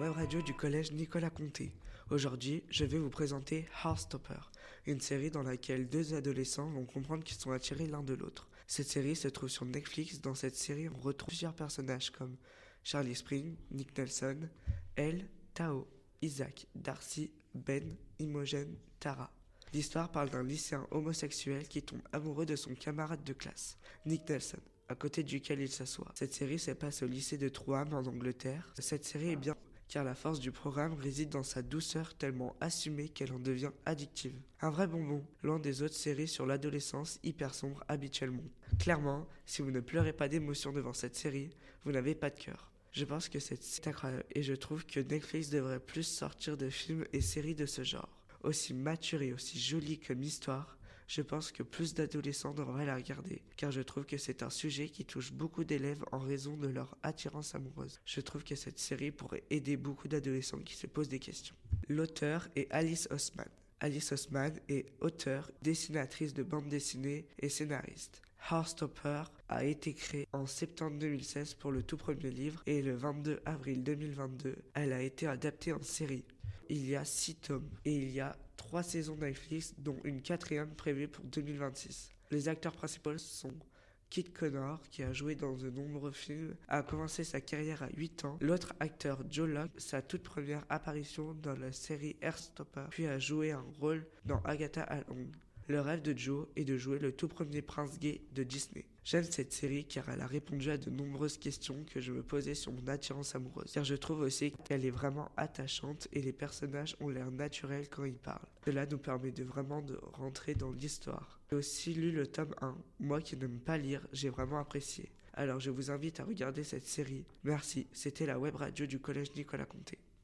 web radio du collège Nicolas Conté. Aujourd'hui, je vais vous présenter Heartstopper, une série dans laquelle deux adolescents vont comprendre qu'ils sont attirés l'un de l'autre. Cette série se trouve sur Netflix. Dans cette série, on retrouve plusieurs personnages comme Charlie Spring, Nick Nelson, Elle, Tao, Isaac, Darcy, Ben, Imogen, Tara. L'histoire parle d'un lycéen homosexuel qui tombe amoureux de son camarade de classe, Nick Nelson, à côté duquel il s'assoit. Cette série se passe au lycée de Troham en Angleterre. Cette série est bien car la force du programme réside dans sa douceur tellement assumée qu'elle en devient addictive. Un vrai bonbon, loin des autres séries sur l'adolescence hyper sombre habituellement. Clairement, si vous ne pleurez pas d'émotion devant cette série, vous n'avez pas de cœur. Je pense que c'est incroyable et je trouve que Netflix devrait plus sortir de films et séries de ce genre. Aussi mature et aussi jolie comme histoire, je pense que plus d'adolescents devraient la regarder, car je trouve que c'est un sujet qui touche beaucoup d'élèves en raison de leur attirance amoureuse. Je trouve que cette série pourrait aider beaucoup d'adolescents qui se posent des questions. L'auteur est Alice Oseman. Alice Oseman est auteure, dessinatrice de bande dessinée et scénariste. Heartstopper a été créée en septembre 2016 pour le tout premier livre et le 22 avril 2022, elle a été adaptée en série. Il y a 6 tomes et il y a 3 saisons Netflix, dont une 4e prévue pour 2026. Les acteurs principaux sont Kit Connor, qui a joué dans de nombreux films, a commencé sa carrière à 8 ans. L'autre acteur, Joe Locke, sa toute première apparition dans la série Heartstopper, puis a joué un rôle dans Agatha Allong. Le rêve de Joe est de jouer le tout premier prince gay de Disney. J'aime cette série car elle a répondu à de nombreuses questions que je me posais sur mon attirance amoureuse. Car je trouve aussi qu'elle est vraiment attachante et les personnages ont l'air naturels quand ils parlent. Cela nous permet de vraiment de rentrer dans l'histoire. J'ai aussi lu le tome 1. Moi qui n'aime pas lire, j'ai vraiment apprécié. Alors je vous invite à regarder cette série. Merci, c'était la web radio du collège Nicolas Conté.